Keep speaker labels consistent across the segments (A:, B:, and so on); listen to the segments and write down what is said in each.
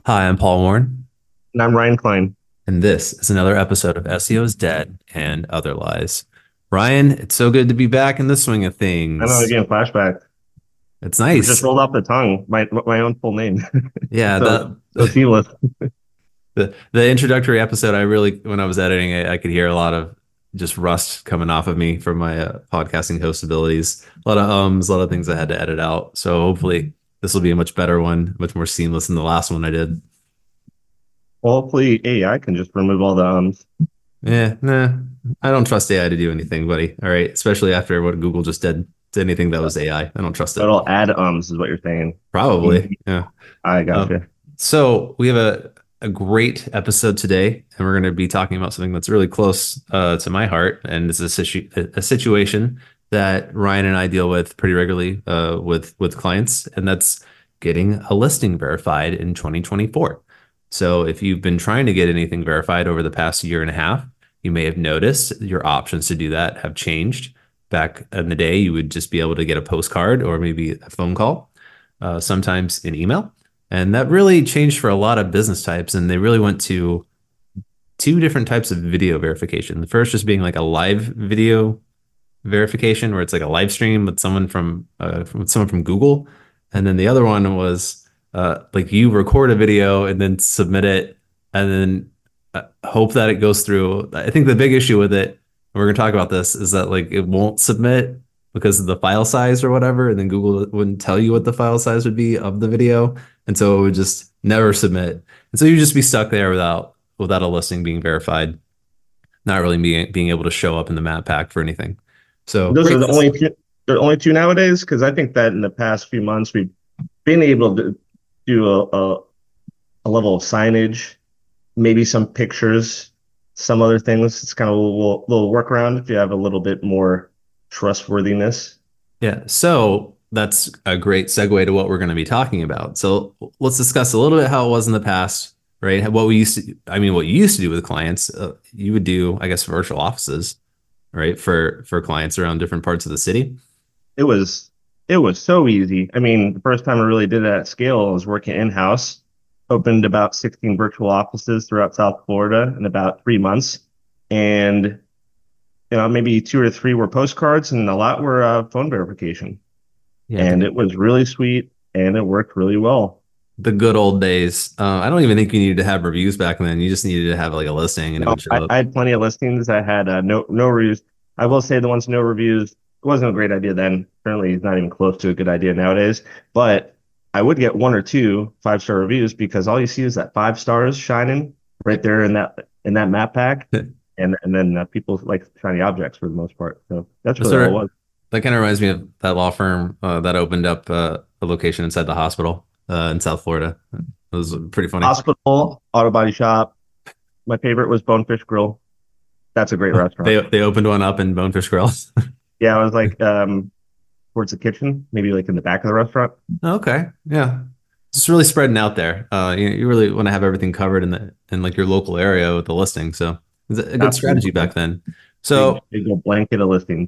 A: Hi, I'm Paul Warren,
B: And I'm Ryan Klein.
A: and this is another episode of SEO is Dead and Other Lies. Ryan, it's so good to be back in the swing of
B: I know,
A: things.
B: again, flashback.
A: It's
B: It just
A: nice.
B: rolled off the tongue, my own full name.
A: Yeah,
B: So
A: the
B: so seamless.
A: the introductory episode, when I was editing it, I could hear a lot of just rust coming off of me from my podcasting host abilities. A lot of a lot of things I had to edit out. So hopefully this will be a much better one, much more seamless than the last one I did.
B: Well, hopefully AI can just remove all the ums.
A: Yeah, nah, I don't trust AI to do anything, buddy. All right, especially after what Google just did to anything that was AI. I don't trust it.
B: It'll add ums, is what you're saying.
A: Probably. Yeah.
B: I
A: Um,
B: gotcha.
A: so we have a great episode today, and we're going to be talking about something that's really close to my heart, and it's a situation that Ryan and I deal with pretty regularly with clients, and that's getting a listing verified in 2024. So if you've been trying to get anything verified over the past year and a half, you may have noticed your options to do that have changed. Back in the day, you would just be able to get a postcard or maybe a phone call, sometimes an email. And that really changed for a lot of business types. And they really went to two different types of video verification. The first just being like a live video verification, where it's like a live stream with someone from Google. And then the other one was like you record a video and then submit it and then hope that it goes through. I think the big issue with it, and we're going to talk about this, is that like it won't submit because of the file size or whatever. And then Google wouldn't tell you what the file size would be of the video. And so it would just never submit. And so you'd just be stuck there without a listing being verified, not really being able to show up in the map pack for anything. So
B: Those
A: great.
B: are the only two nowadays, because I think that in the past few months we've been able to do a level of signage, maybe some pictures, some other things. It's kind of a little workaround if you have a little bit more trustworthiness.
A: Yeah. So that's a great segue to what we're going to be talking about. So let's discuss a little bit how it was in the past, right? What you used to do with clients, you would do, I guess, virtual offices, right? For clients around different parts of the city.
B: It was it was so easy. I mean, the first time I really did it at scale, I was working in-house, opened about 16 virtual offices throughout South Florida in about 3 months. And maybe two or three were postcards and a lot were phone verification.
A: Yeah.
B: And it was really sweet and it worked really well.
A: The good old days. I don't even think you needed to have reviews back then. You just needed to have like a listing and it
B: No,
A: would show
B: I,
A: up.
B: I had plenty of listings that had no reviews. I will say the ones no reviews, it wasn't a great idea then. Currently, it's not even close to a good idea nowadays. But I would get one or two 5-star reviews because all you see is that 5 stars shining right there in that map pack, and then people like shiny objects for the most part. So that's
A: That's
B: really all
A: sort
B: it
A: of
B: was.
A: that kind of reminds me of that law firm that opened up a location inside the hospital in South Florida. It was pretty funny.
B: Hospital, auto body shop. My favorite was Bonefish Grill. That's a great restaurant.
A: They opened one up in Bonefish Grill.
B: Yeah, I was like towards the kitchen, maybe like in the back of the restaurant.
A: Okay, yeah, just really spreading out there. You really want to have everything covered in like your local area with the listing. So it's a good strategy
B: Absolutely.
A: back then.
B: Big,
A: So
B: big old blanket of listings.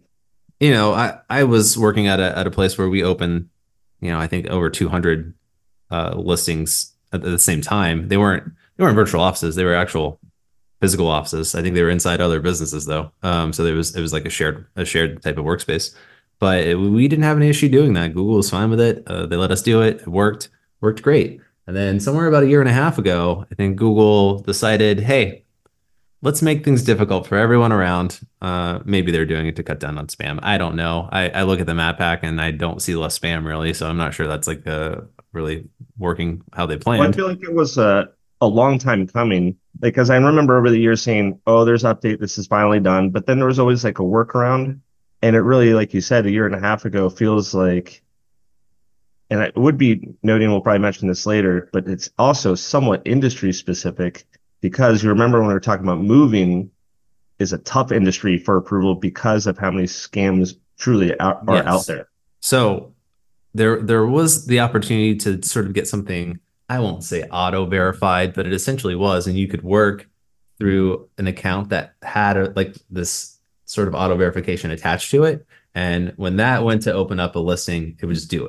A: I was working at a place where we opened, I think over 200 listings at the same time. They weren't virtual offices. They were actual physical offices. I think they were inside other businesses though. So it was like a shared type of workspace. But we didn't have any issue doing that. Google was fine with it. They let us do it. It worked great. And then somewhere about a year and a half ago, I think Google decided, hey, let's make things difficult for everyone around. Maybe they're doing it to cut down on spam. I don't know. I look at the map pack and I don't see less spam really, so I'm not sure that's like really working how they
B: Well, I
A: planned.
B: feel like it was a long time coming because I remember over the years saying, "Oh, there's an update. This is finally done." But then there was always like a workaround, and it really, like you said, a year and a half ago feels like. And it would be noting, we'll probably mention this later, but it's also somewhat industry specific because you remember when we were talking about moving is a tough industry for approval because of how many scams truly are out
A: Yes.
B: there.
A: So there was the opportunity to sort of get something, I won't say auto verified, but it essentially was, and you could work through an account that had like this sort of auto verification attached to it. And when that went to open up a listing, it would just do it.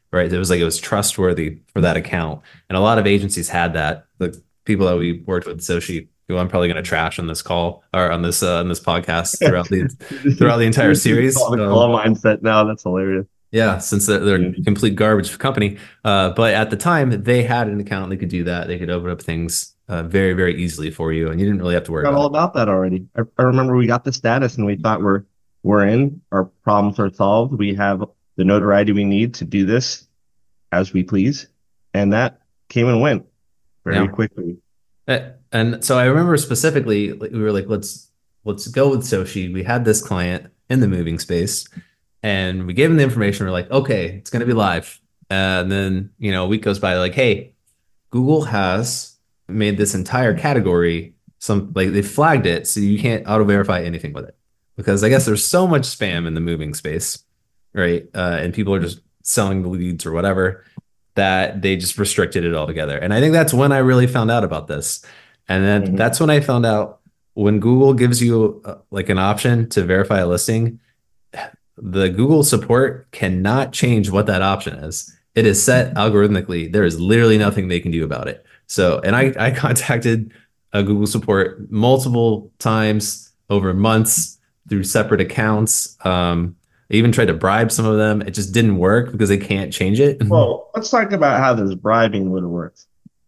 A: right? It was trustworthy for that account. And a lot of agencies had that. The people that we worked with, Soshi, who I'm probably going to trash on this call or on this podcast throughout the entire
B: You call
A: series.
B: the call mindset now. That's hilarious.
A: Yeah, since they're a complete garbage company. But at the time, they had an account. They could do that. They could open up things very, very easily for you, and you didn't really have to worry
B: Forgot
A: about
B: all
A: it.
B: about that already. I remember we got the status and we thought we're in. Our problems are solved. We have the notoriety we need to do this as we please, and that came and went very
A: Yeah.
B: quickly.
A: And so I remember specifically, like, we were like, let's go with Soshi. We had this client in the moving space, and we gave him the information. We're like, okay, it's going to be live. And then, a week goes by, like, hey, Google has made this entire category some like they flagged it so you can't auto verify anything with it because I guess there's so much spam in the moving space, right? And people are just selling the leads or whatever that they just restricted it altogether. And I think that's when I really found out about this. And then
B: Mhm.
A: that's when I found out when Google gives you like an option to verify a listing, the Google support cannot change what that option is. It is set algorithmically. There is literally nothing they can do about it. So, and I contacted Google support multiple times over months through separate accounts. I even tried to bribe some of them. It just didn't work because they can't change it.
B: Well, let's talk about how this bribing would have worked.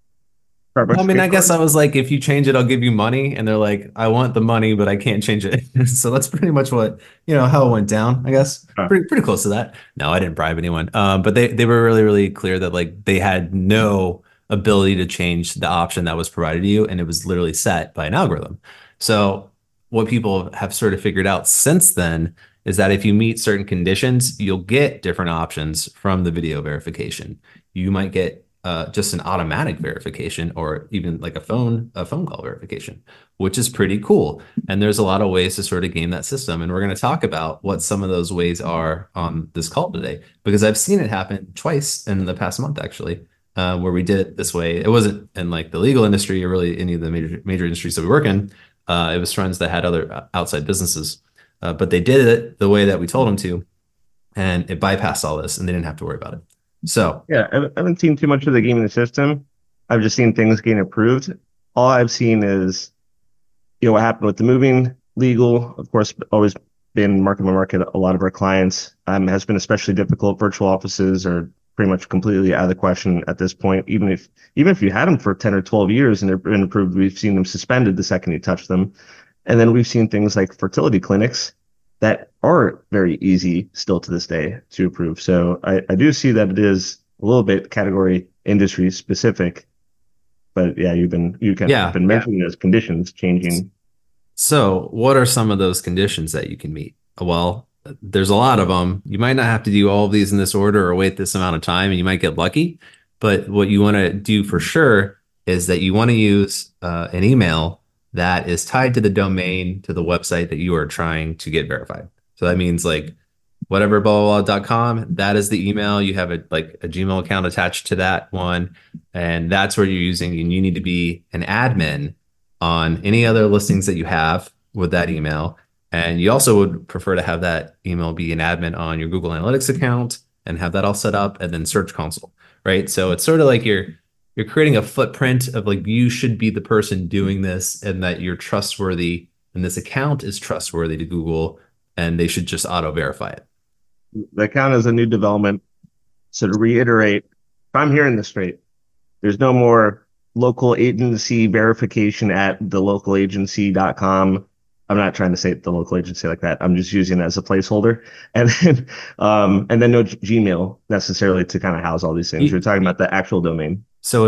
A: I mean, I guess
B: Straightforward.
A: I was like, if you change it, I'll give you money. And they're like, I want the money, but I can't change it. So that's pretty much what, how it went down, I guess. Pretty close to that. No, I didn't bribe anyone. But they were really, really clear that like they had no ability to change the option that was provided to you. And it was literally set by an algorithm. So what people have sort of figured out since then is that if you meet certain conditions, you'll get different options from the video verification. You might get just an automatic verification or even like a phone call verification, which is pretty cool. And there's a lot of ways to sort of game that system. And we're going to talk about what some of those ways are on this call today, because I've seen it happen twice in the past month, actually, where we did it this way. It wasn't in like the legal industry or really any of the major industries that we work in. It was friends that had other outside businesses, but they did it the way that we told them to, and it bypassed all this, and they didn't have to worry about it. So
B: Yeah, I haven't seen too much of the game in the system. I've just seen things getting approved. All I've seen is, what happened with the moving legal, of course, always been market by market. A lot of our clients has been especially difficult. Virtual offices are pretty much completely out of the question at this point. Even if you had them for 10 or 12 years and they've been approved, we've seen them suspended the second you touch them. And then we've seen things like fertility clinics that are very easy still to this day to approve. So I do see that it is a little bit category industry specific, but yeah,
A: yeah.
B: been mentioning those conditions changing.
A: So, what are some of those conditions that you can meet? Well, there's a lot of them. You might not have to do all of these in this order or wait this amount of time, and you might get lucky. But what you want to do for sure is that you want to use an email that is tied to the domain to the website that you are trying to get verified. So that means like whatever blah blah blah.com, that is the email. You have a Gmail account attached to that one, and that's where you're using, and you need to be an admin on any other listings that you have with that email. And you also would prefer to have that email be an admin on your Google Analytics account and have that all set up, and then Search Console, right? So it's sort of like you're creating a footprint of like you should be the person doing this, and that you're trustworthy, and this account is trustworthy to Google, and they should just auto verify it.
B: The account is a new development. So to reiterate, if I'm hearing this straight, there's no more local agency verification at thelocalagency.com. I'm not trying to say the local agency like that. I'm just using it as a placeholder. And then no Gmail necessarily to kind of house all these things. You're talking about the actual domain.
A: So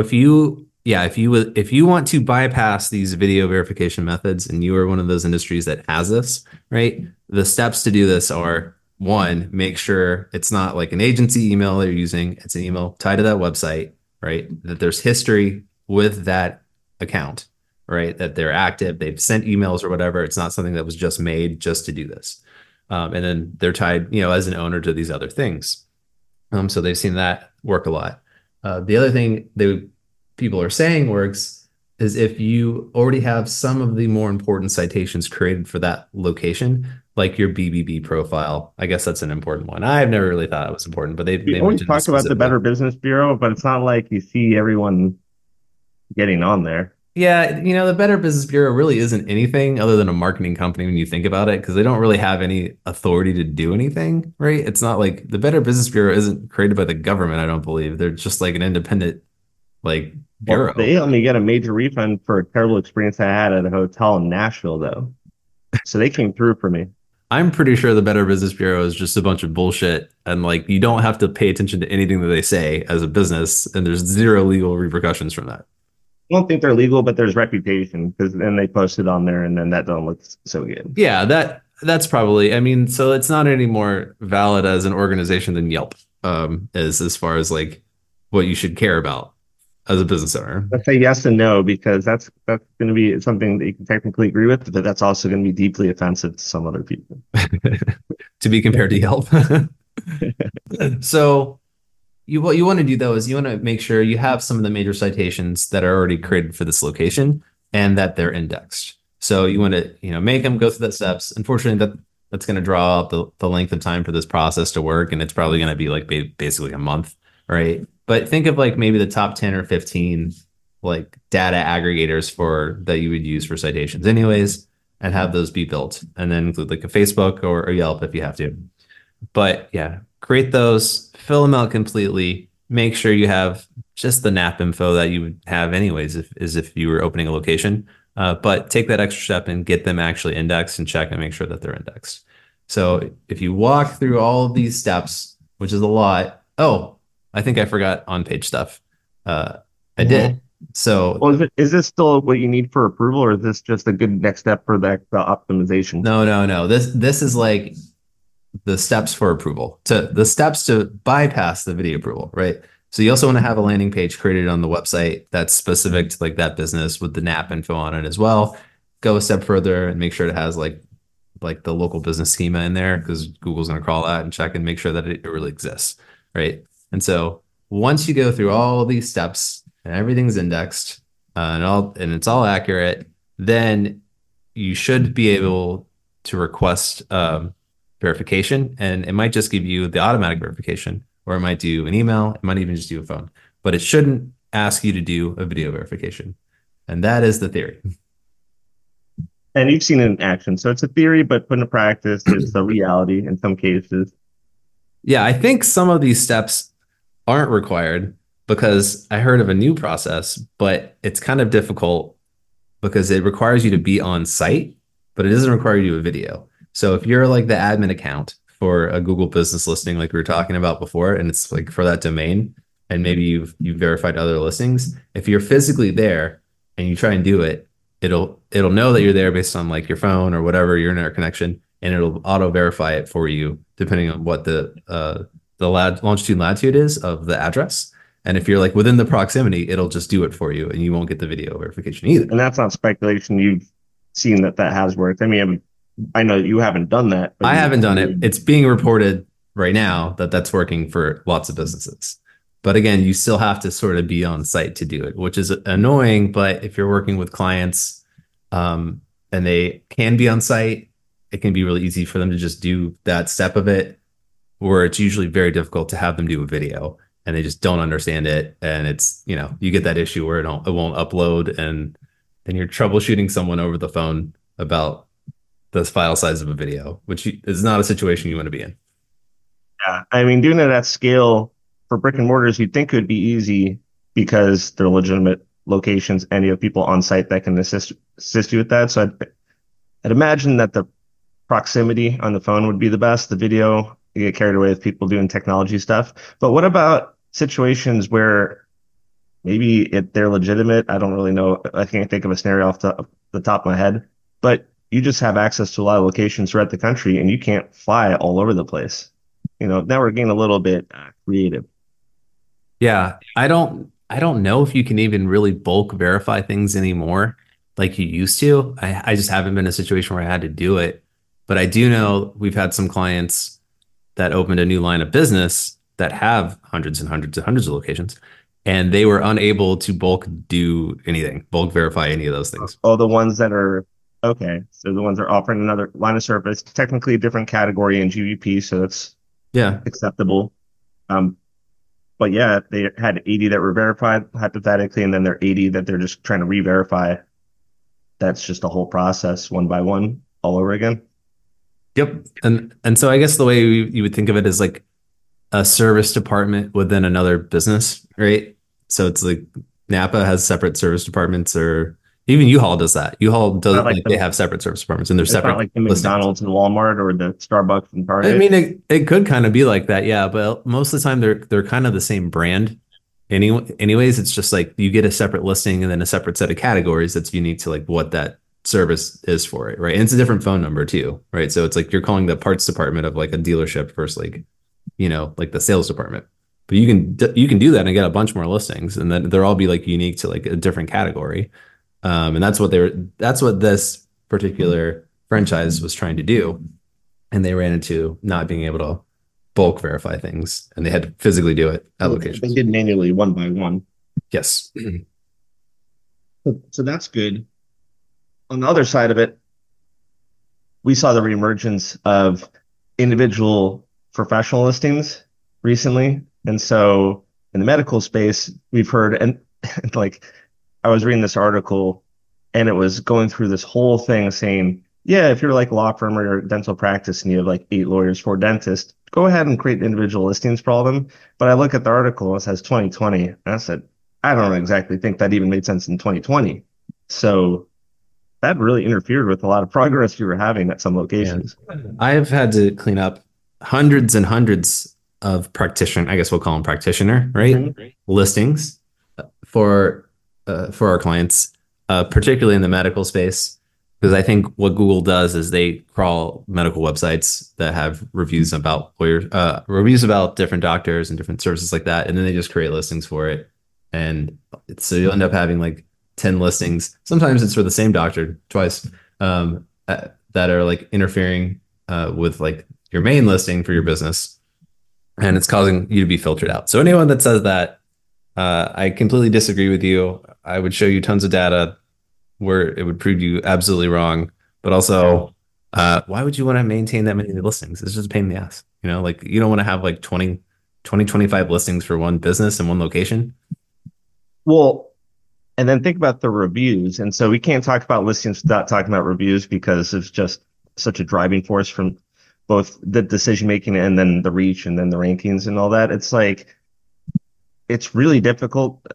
A: if you want to bypass these video verification methods and you are one of those industries that has this, right? The steps to do this are one, make sure it's not like an agency email they're using. It's an email tied to that website, right? That there's history with that account, right? That they're active, they've sent emails or whatever. It's not something that was just made just to do this. And then they're tied, as an owner to these other things. So they've seen that work a lot. The other thing people are saying works is if you already have some of the more important citations created for that location, like your BBB profile. I guess that's an important one. I've never really thought it was important, but
B: We
A: they
B: always
A: mentioned it
B: talk about the
A: specifically.
B: Better Business Bureau, but it's not like you see everyone getting on there.
A: Yeah, the Better Business Bureau really isn't anything other than a marketing company when you think about it, because they don't really have any authority to do anything, right? It's not like the Better Business Bureau isn't created by the government, I don't believe. They're just like an independent like
B: Well,
A: bureau.
B: they let me get a major refund for a terrible experience I had at a hotel in Nashville, though. So they came through for me.
A: I'm pretty sure the Better Business Bureau is just a bunch of bullshit, and like you don't have to pay attention to anything that they say as a business, and there's zero legal repercussions from that.
B: I don't think they're legal, but there's reputation because then they post it on there and then that don't look so good.
A: Yeah, that's probably. I mean, so it's not any more valid as an organization than Yelp is as far as like what you should care about as a business owner.
B: Let's say yes and no because that's going to be something that you can technically agree with, but that's also going to be deeply offensive to some other people.
A: To be compared to Yelp. So what you want to do though is you want to make sure you have some of the major citations that are already created for this location and that they're indexed. So you want to, make them go through the steps. Unfortunately, that's going to draw out the length of time for this process to work, and it's probably going to be like basically a month, right? But think of like maybe the top 10 or 15 like data aggregators for that you would use for citations anyways, and have those be built, and then include like a Facebook or a Yelp if you have to. But yeah, create those, fill them out completely. Make sure you have just the NAP info that you would have anyways, if you were opening a location. But take that extra step and get them actually indexed and check and make sure that they're indexed. So if you walk through all of these steps, which is a lot. Oh, I think I forgot on page stuff. Uh, I did.
B: Mhm.
A: So
B: Well, is this still what you need for approval, or is this just a good next step for the optimization?
A: no, no, no. This is like the steps for approval, to the steps to bypass the video approval, right? So you also want to have a landing page created on the website that's specific to like that business with the NAP info on it as well. Go a step further and make sure it has like the local business schema in there, because Google's going to crawl that and check and make sure that it really exists, right? And so once you go through all these steps and everything's indexed, and it's all accurate, then you should be able to request verification, and it might just give you the automatic verification, or it might do an email, it might even just do a phone, but it shouldn't ask you to do a video verification. And that is the theory.
B: And you've seen it in action. So it's a theory, but put into practice, it's a reality in some cases.
A: Yeah, I think some of these steps aren't required because I heard of a new process, but it's kind of difficult because it requires you to be on site, but it doesn't require you to do a video. So if you're like the admin account for a Google business listing, like we were talking about before, and it's like for that domain, and maybe you've verified other listings, if you're physically there and you try and do it, it'll know that you're there based on like your phone or whatever your internet connection, and it'll auto verify it for you depending on what the longitude and latitude is of the address. And if you're like within the proximity, it'll just do it for you, and you won't get the video verification either.
B: And that's not speculation. You've seen that has worked. I mean, I know you haven't done that, but
A: I haven't done it. It's being reported right now that that's working for lots of businesses. But again, you still have to sort of be on site to do it, which is annoying. But if you're working with clients, and they can be on site, it can be really easy for them to just do that step of it, where it's usually very difficult to have them do a video and they just don't understand it. And it's, you get that issue where it won't upload, and then you're troubleshooting someone over the phone about the file size of a video, which is not a situation you want to be in.
B: yeah, I mean, doing it at scale for brick and mortars, you'd think it would be easy because they're legitimate locations and you have people on site that can assist you with that. So I'd imagine that the proximity on the phone would be the best. The video, you get carried away with people doing technology stuff. But what about situations where maybe they're legitimate? I don't really know. I can't think of a scenario off the top of my head, but you just have access to a lot of locations throughout the country and you can't fly all over the place. Now we're getting a little bit creative.
A: Yeah, I don't know if you can even really bulk verify things anymore like you used to. I just haven't been in a situation where I had to do it. But I do know we've had some clients that opened a new line of business that have hundreds and hundreds and hundreds of locations. and they were unable to bulk do anything, bulk verify any of those things.
B: Oh, the ones that are okay. So the ones that are offering another line of service, technically a different category in GVP, so it's
A: Yeah.
B: acceptable. Um, but yeah, they had 80 that were verified hypothetically, and then there are 80 that they're just trying to re-verify. That's just a whole process one by one all over again.
A: Yep. And so I guess the way you would think of it is like a service department within another business, right? So it's like Napa has separate service departments, or even U-Haul does that. U-Haul
B: It's not
A: does
B: like
A: like they
B: the
A: have separate service departments and they're
B: it's not
A: separate
B: like the
A: listings.
B: McDonald's and Walmart or the Starbucks and
A: I
B: Target.
A: mean, it could kind of be like that, yeah. But most of the time, they're kind of the same brand. Anyways, it's just like you get a separate listing and then a separate set of categories that's unique to like what that service is for it, right? And it's a different phone number too, right? So it's like you're calling the parts department of like a dealership versus like, like the sales department. But you can do that and get a bunch more listings, and then they'll all be like unique to like a different category. And that's what this particular franchise was trying to do, and they ran into not being able to bulk verify things, and they had to physically do it at
B: So they
A: locations.
B: did manually one by one.
A: Yes.
B: So that's good. On the other side of it, we saw the reemergence of individual professional listings recently. And so in the medical space, we've heard, and like I was reading this article and it was going through this whole thing saying, yeah, if you're like a law firm or a dental practice and you have like 8 lawyers, 4 dentists, go ahead and create individual listings for all of them. But I look at the article, it says 2020. And I said, I don't exactly think that even made sense in 2020. So that really interfered with a lot of progress you were having at some
A: And
B: locations.
A: I've had to clean up hundreds and hundreds of I guess we'll call them practitioner, right?
B: Mhm.
A: Listings for for our clients, particularly in the medical space, because I think what Google does is they crawl medical websites that have reviews about lawyers, reviews about different doctors and different services like that, and then they just create listings for it. And so you'll end up having like 10 listings. Sometimes it's for the same doctor twice, that are like interfering with like your main listing for your business, and it's causing you to be filtered out. So anyone that says that, I completely disagree with you. I would show you tons of data where it would prove you absolutely wrong. But also, why would you want to maintain that many listings? It's just a pain in the ass. Like you don't want to have like 25 listings for one business in one location.
B: Well, and then think about the reviews. And so we can't talk about listings without talking about reviews because it's just such a driving force from both the decision making and then the reach and then the rankings and all that. It's like it's really difficult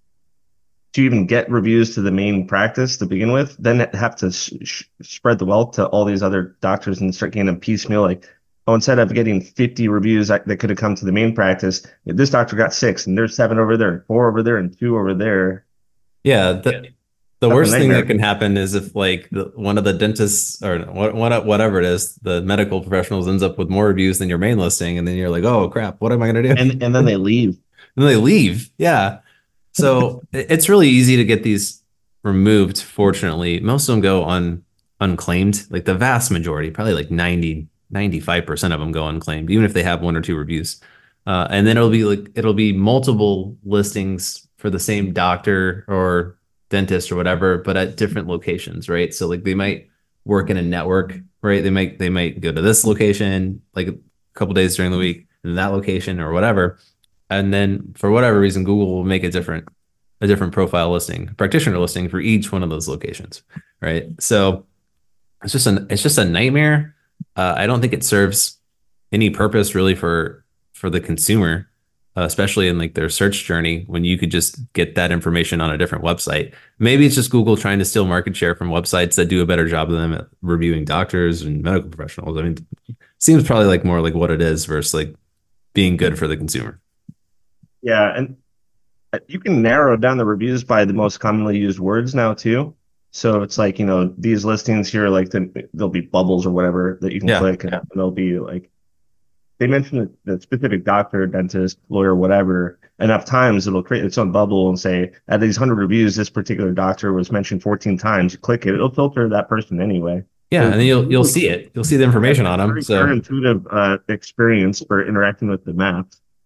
B: to even get reviews to the main practice to begin with, then have to spread the wealth to all these other doctors and start getting them piecemeal. Like, oh, instead of getting 50 reviews that could have come to the main practice, this doctor got 6, and there's 7 over there, 4 over there, and 2 over there.
A: Yeah, the
B: That's a
A: worst thing that
B: nightmare.
A: can happen is if like one of the dentists or whatever it is, the medical professionals ends up with more reviews than your main listing, and then you're like, oh crap, what am I gonna do?
B: And then they leave.
A: And they leave. Yeah. So it's really easy to get these removed. Fortunately, most of them go unclaimed. Like the vast majority, probably like 95% of them go unclaimed, even if they have one or two reviews. And then it'll be multiple listings for the same doctor or dentist or whatever, but at different locations, right? So like they might work in a network, right? They might go to this location like a couple days during the week, in that location or whatever. And then for whatever reason, Google will make a different profile listing, practitioner listing for each one of those locations, right? So it's just a nightmare. I don't think it serves any purpose really for the consumer, especially in like their search journey when you could just get that information on a different website. Maybe it's just Google trying to steal market share from websites that do a better job than them at reviewing doctors and medical professionals. I mean, seems probably like more like what it is versus like being good for the consumer.
B: Yeah, and you can narrow down the reviews by the most commonly used words now too. So it's like, these listings here, like there'll be bubbles or whatever that you can
A: Yeah.
B: click, and they'll be like they mention the specific doctor, dentist, lawyer, whatever, enough times it'll create its own bubble and say, at these 100 reviews, this particular doctor was mentioned 14 times. You click it, it'll filter that person anyway.
A: Yeah,
B: So
A: and then you'll see it. You'll see the
B: it's
A: information
B: a
A: on them.
B: very
A: So
B: intuitive experience for interacting with the map.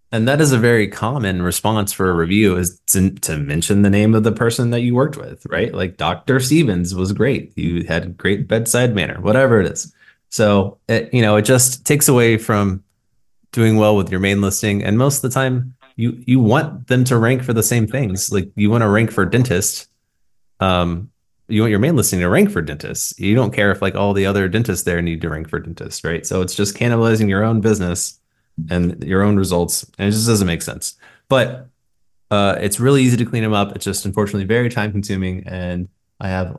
A: And that is a very common response for a review is to mention the name of the person that you worked with, right? Like Dr. Stevens was great. You had great bedside manner, whatever it is. So it just takes away from doing well with your main listing. And most of the time you want them to rank for the same things. Like you want to rank for dentist. Um, you want your main listing to rank for dentists. You don't care if like all the other dentists there need to rank for dentists, right? So it's just cannibalizing your own business and your own results, and it just doesn't make sense. But it's really easy to clean them up. It's just unfortunately very time consuming, and I have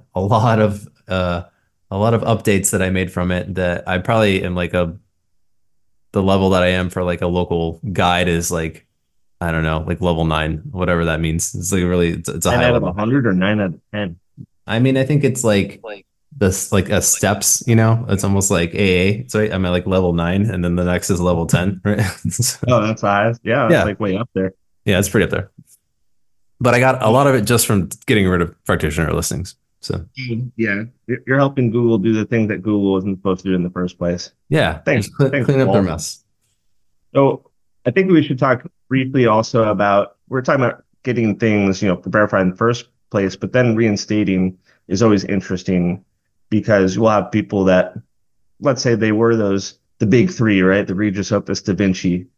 A: a lot of updates that I made from it that I probably am like the level that I am for like a local guide is like I don't know, like level 9, whatever that means. It's like really it's a
B: 10
A: high
B: out of
A: level.
B: 100 or 9 out of 10?
A: I mean, I think it's like this like a steps, it's almost like AA. So I'm at like level 9 and then the next is level 10, right? So,
B: Oh, that's high. Yeah, it's
A: yeah.
B: like way up there.
A: Yeah, it's pretty up there. But I got a lot of it just from getting rid of practitioner listings. So
B: Yeah, you're helping Google do the thing that Google wasn't supposed to do in the first place.
A: yeah,
B: Thanks,
A: just
B: thanks,
A: clean up their
B: Paul.
A: mess.
B: So I think we should talk briefly also about we're talking about getting things, verified in the first place, but then reinstating is always interesting because we'll have people that, let's say they were the big three, right? The Regis, Opus, Da Vinci,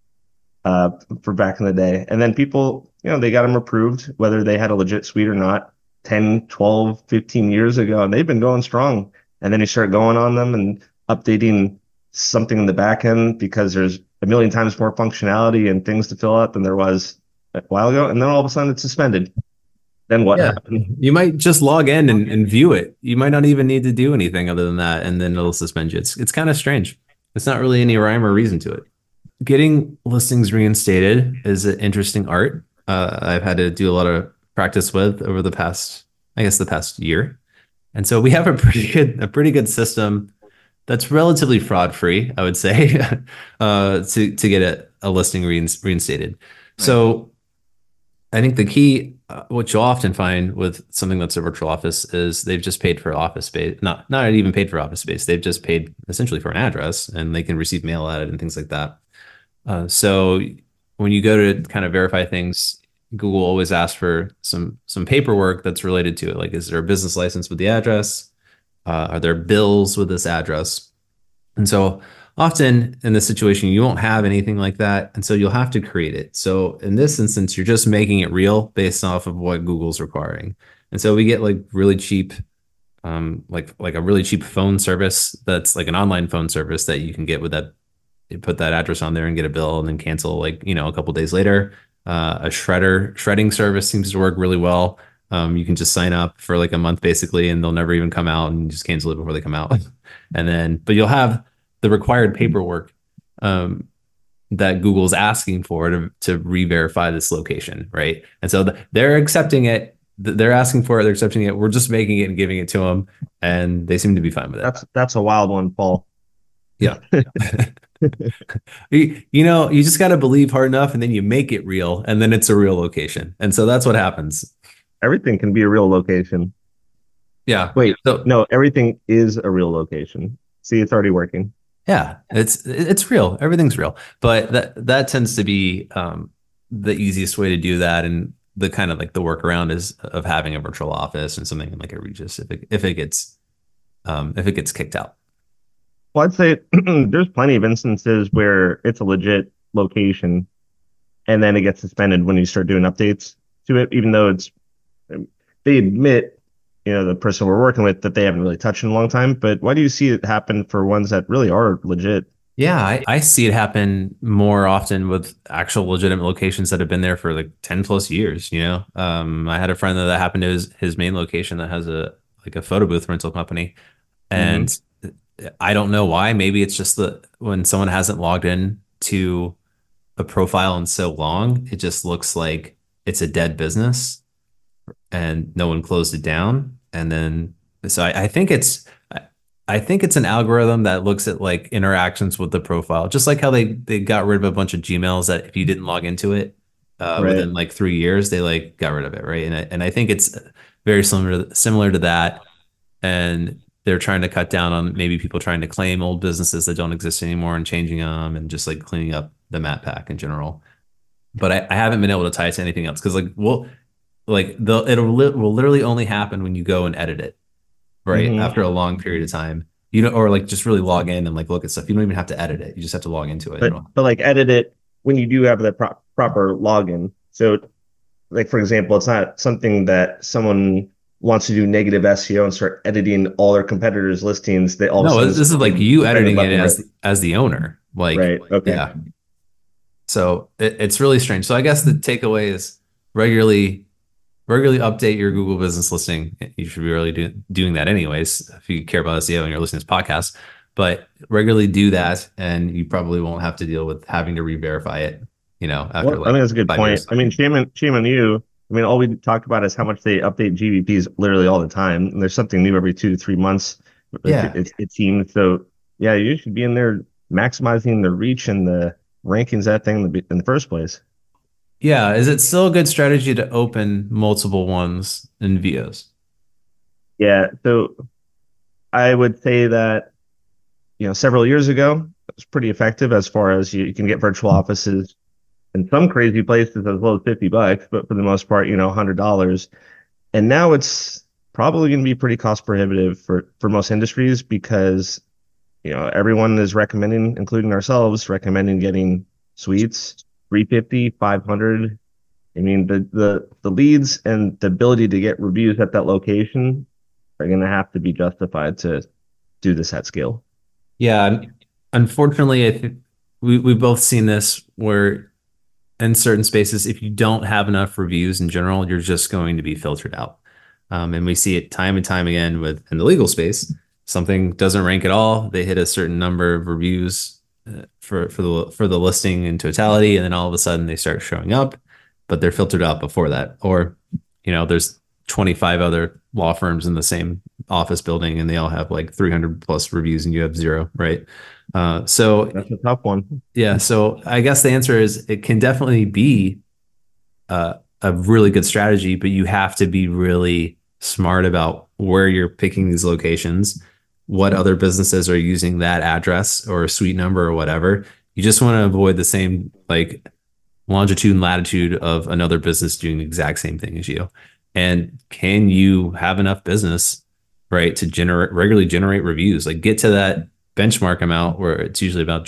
B: for back in the day. And then people, they got them approved, whether they had a legit suite or not, 10, 12, 15 years ago, and they've been going strong. And then you start going on them and updating something in the back end because there's a million times more functionality and things to fill out than there was a while ago. And then all of a sudden it's suspended. Then what
A: Yeah.
B: happened?
A: You might just log in and view it. You might not even need to do anything other than that, and then it'll suspend you. It's kind of strange. It's not really any rhyme or reason to it. Getting listings reinstated is an interesting art. I've had to do a lot of practice with over the past year. And so we have a pretty good system that's relatively fraud free, I would say, to get a listing reinstated.
B: Right.
A: So I think the key, what you'll often find with something that's a virtual office is they've just paid for office space, not even paid for office space. They've just paid essentially for an address, and they can receive mail at it and things like that. So when you go to kind of verify things, Google always asks for some paperwork that's related to it. Like, is there a business license with the address? Are there bills with this address? And so often in this situation, you won't have anything like that. And so you'll have to create it. So in this instance, you're just making it real based off of what Google's requiring. And so we get like really cheap, like a really cheap phone service that's like an online phone service that you can get with that. You put that address on there and get a bill and then cancel like, a couple days later. A shredding service seems to work really well. You can just sign up for like a month basically, and they'll never even come out and just cancel it before they come out. But you'll have the required paperwork that Google's asking for to re-verify this location, right? And so they're accepting it. They're asking for it. They're accepting it. We're just making it and giving it to them, and they seem to be fine with it.
B: That's a wild one, Paul.
A: Yeah. You just got to believe hard enough and then you make it real and then it's a real location. And so that's what happens.
B: Everything can be a real location.
A: Yeah.
B: Wait,
A: So
B: no, everything is a real location. See, it's already working.
A: yeah, it's real. Everything's real. But that tends to be the easiest way to do that. And the kind of like the workaround is of having a virtual office and something like a Regis if it gets kicked out.
B: Well, I'd say there's plenty of instances where it's a legit location and then it gets suspended when you start doing updates to it, even though they admit, the person we're working with that they haven't really touched in a long time. But why do you see it happen for ones that really are legit?
A: Yeah, I see it happen more often with actual legitimate locations that have been there for like 10 plus years. I had a friend that happened to his main location that has a photo booth rental company.
B: Hmm.
A: And I don't know why. Maybe it's just that when someone hasn't logged in to a profile in so long, it just looks like it's a dead business and no one closed it down. And then, so I think it's an algorithm that looks at like interactions with the profile, just like how they got rid of a bunch of Gmails that if you didn't log into it
B: Right.
A: within like 3 years, they like got rid of it, right? And I think it's very similar to that. And they're trying to cut down on maybe people trying to claim old businesses that don't exist anymore and changing them and just like cleaning up the map pack in general. But I haven't been able to tie it to anything else because will literally only happen when you go and edit it, right?
B: Hmm.
A: After a long period of time. Or like just really log in and like look at stuff. You don't even have to edit it. You just have to log into it.
B: But like edit it when you do have the proper login. So like for example, it's not something that someone wants to do negative SEO and start editing all their competitors' listings. They all of a
A: No,
B: sudden
A: this is like
B: scrolling
A: you
B: right and
A: editing it
B: left and right.
A: as the owner. Like,
B: Right. Okay.
A: yeah. So it's really strange. So I guess the takeaway is regularly regularly update your Google business listing. You should be really doing that anyways if you care about SEO and you're listening to this podcast. But regularly do that, and you probably won't have to deal with having to re-verify it, after
B: Well, I
A: like
B: think that's a good
A: 5 years.
B: point. I mean, shame on you. I mean, all we talk about is how much they update GVPs literally all the time. And there's something new every 2 to 3 months.
A: Yeah.
B: It seems so. Yeah, you should be in there maximizing the reach and the rankings of that thing in the first place.
A: Yeah. Is it still a good strategy to open multiple ones in VOs?
B: Yeah, so I would say that several years ago it was pretty effective as far as you can get virtual offices in some crazy places as low as $50, but for the most part, $100. And now it's probably going to be pretty cost prohibitive for most industries because everyone is recommending, including ourselves, recommending getting suites 350, 500. I mean, the leads and the ability to get reviews at that location are going to have to be justified to do this at scale.
A: Yeah. Unfortunately, I think we've both seen this where in certain spaces, if you don't have enough reviews in general, you're just going to be filtered out. And we see it time and time again in the legal space. Something doesn't rank at all. They hit a certain number of reviews for the listing in totality, and then all of a sudden they start showing up, but they're filtered out before that. Or, there's 25 other law firms in the same office building, and they all have like 300 plus reviews, and you have zero, right? So
B: That's a tough one.
A: yeah, so I guess the answer is it can definitely be a really good strategy, but you have to be really smart about where you're picking these locations, what other businesses are using that address or suite number or whatever. You just want to avoid the same like longitude and latitude of another business doing the exact same thing as you. And can you have enough business, right, to regularly generate reviews? Like get to that benchmark amount where it's usually about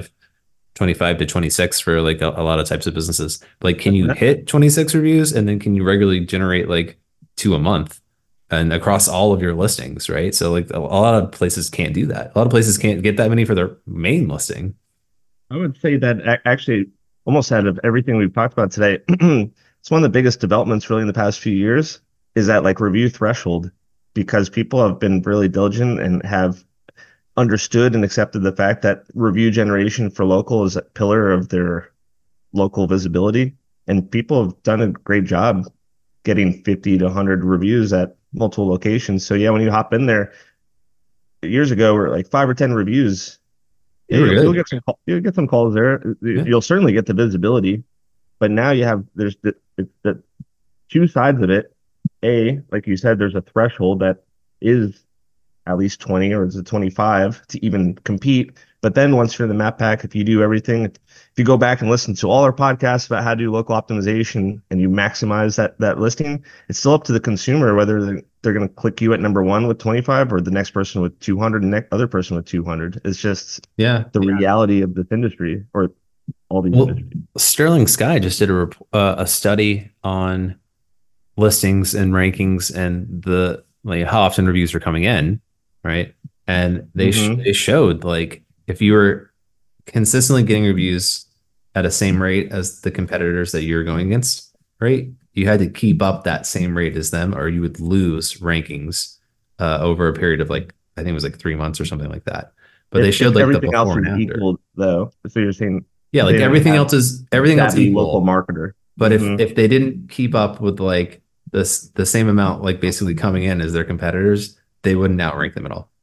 A: 25 to 26 for like a lot of types of businesses. Like, can you hit 26 reviews and then can you regularly generate like two a month and across all of your listings, right? So like a lot of places can't do that. A lot of places can't get that many for their main listing.
B: I would say that actually, almost out of everything we've talked about today, it's one of the biggest developments really in the past few years is that like review threshold because people have been really diligent and have understood and accepted the fact that review generation for local is a pillar of their local visibility. And people have done a great job getting 50 to 100 reviews at multiple locations. So, yeah, when you hop in there years ago, we're like 5 or 10 reviews. Yeah,
A: You were
B: you'll
A: good.
B: you'll get some calls there.
A: Yeah.
B: You'll certainly get the visibility, but now there's the two sides of it. Like you said, there's a threshold that is at least 20 or is it 25 to even compete. But then once you're in the map pack, if you do everything, if you go back and listen to all our podcasts about how to do local optimization and you maximize that listing, it's still up to the consumer whether they're going to click you at number one with 25 or the next person with 200 and the other person with 200. It's just
A: Yeah.
B: the reality of this industry or all these
A: Well,
B: industries.
A: Sterling Sky just did a study on listings and rankings and the like how often reviews are coming in, right? And
B: Mm-hmm.
A: they showed like if you were consistently getting reviews at a same rate as the competitors that you're going against, right? You had to keep up that same rate as them, or you would lose rankings over a period of like I think it was like 3 months or something like that. But they
B: If
A: showed like the
B: everything else
A: before
B: is
A: and after.
B: equal, though, so you're saying
A: Yeah, like
B: they didn't
A: everything
B: have
A: else is
B: a
A: everything else
B: savvy local
A: equal.
B: marketer.
A: But
B: Mm-hmm.
A: if they didn't keep up with like the same amount like basically coming in as their competitors, they wouldn't outrank them at all.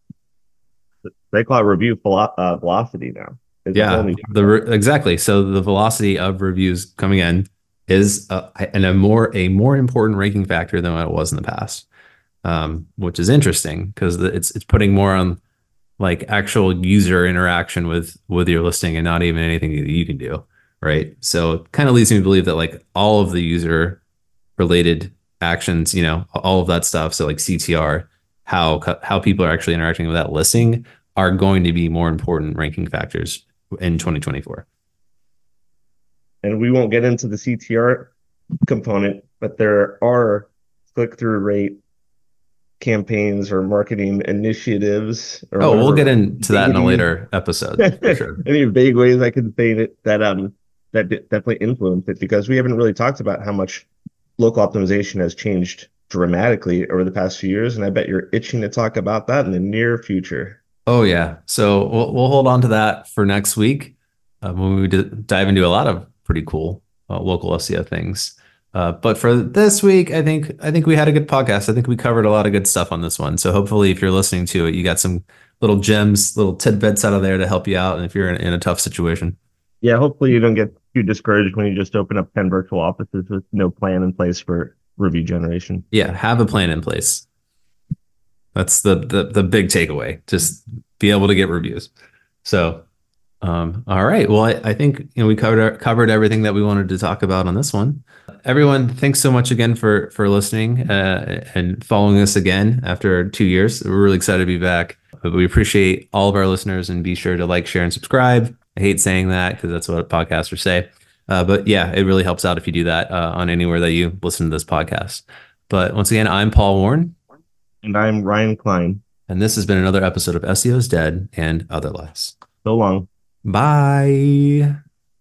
B: They call it review velocity now. It's a whole
A: Yeah,
B: new
A: exactly. So the velocity of reviews coming in is a more important ranking factor than what it was in the past, which is interesting because it's putting more on like actual user interaction with your listing and not even anything that you can do, right? So it kind of leads me to believe that like all of the user related actions, all of that stuff, so like CTR, how people are actually interacting with that listing are going to be more important ranking factors in 2024.
B: And we won't get into the CTR component, but there are click-through rate campaigns or marketing initiatives or
A: Oh, we'll
B: whatever
A: get into that in a
B: vague
A: later episode for sure.
B: any vague ways I can say that definitely influence it, because we haven't really talked about how much local optimization has changed dramatically over the past few years, and I bet you're itching to talk about that in the near future.
A: Oh yeah. So we'll hold on to that for next week when we dive into a lot of pretty cool local SEO things. But for this week, I think we had a good podcast. I think we covered a lot of good stuff on this one. So hopefully, if you're listening to it, you got some little gems, little tidbits out of there to help you out, and if you're in a tough situation.
B: Yeah, hopefully you don't get too discouraged when you just open up 10 virtual offices with no plan in place for review generation.
A: Yeah, have a plan in place. That's the big takeaway. Just be able to get reviews. So, all right. Well, I think we covered everything that we wanted to talk about on this one. Everyone, thanks so much again for listening and following us again after 2 years. We're really excited to be back. But we appreciate all of our listeners, and be sure to like, share, and subscribe. I hate saying that because that's what podcasters say. But yeah, it really helps out if you do that on anywhere that you listen to this podcast. But once again, I'm Paul Warren.
B: And I'm Ryan Klein.
A: And this has been another episode of SEO's Dead and Other Less.
B: So long.
A: Bye.